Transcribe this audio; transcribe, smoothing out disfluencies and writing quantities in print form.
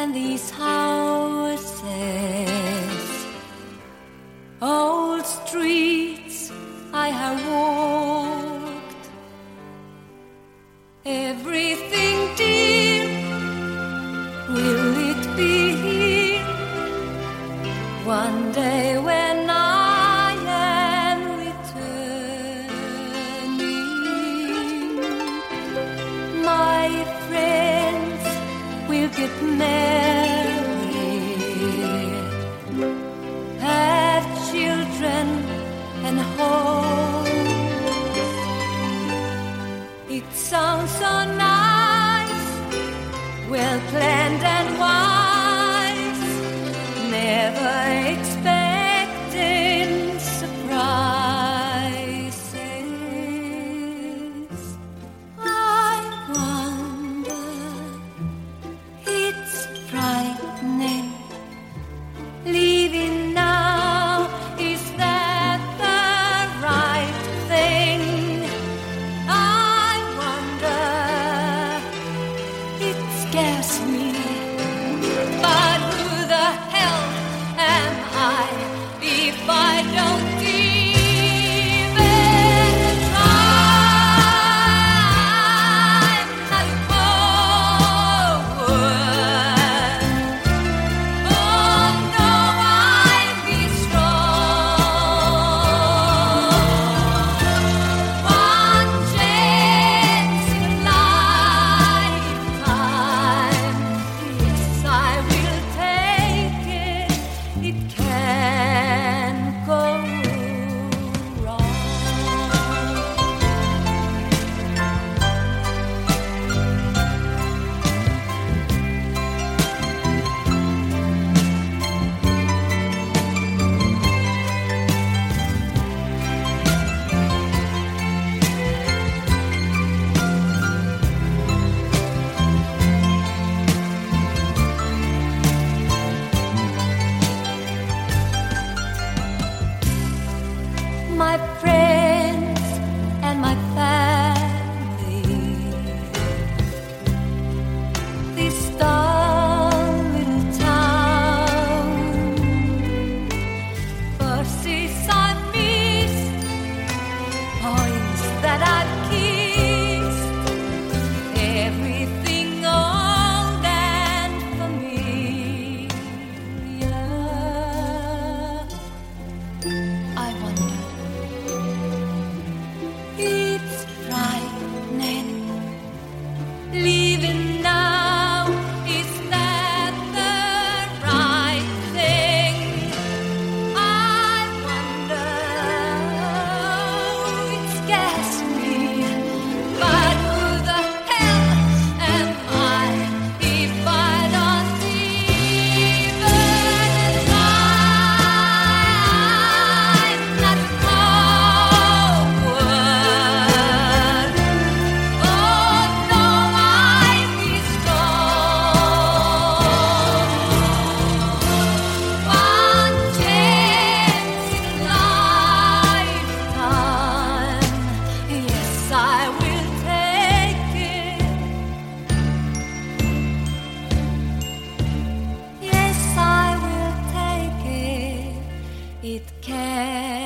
these houses, old streets I have walked, everything dear, will it be here one day when I am returning? My friends will get married, have children and homes. It sounds so nice, well planned and wise, never expecting surprises. I wonder, it's frightening, leaving now, is that the right thing? I wonder, it scares me, but who the hell am I if I don't even try? Not a forward. Oh no, I'll be strong. One chance in a lifetime. Yes, I will take it. It can't go wrong. My friends and my family, this dull little town, verses I've missed, points that I've kissed, everything old and familiar. I wonder, it's frightening, leaving now, is that the right thing? I wonder, it scares me, but who the hell am I if I don't even try? Not a forward. Oh no, I'll be strong. One chance in a lifetime. Yes, I will take it. Yes, I will take it. It can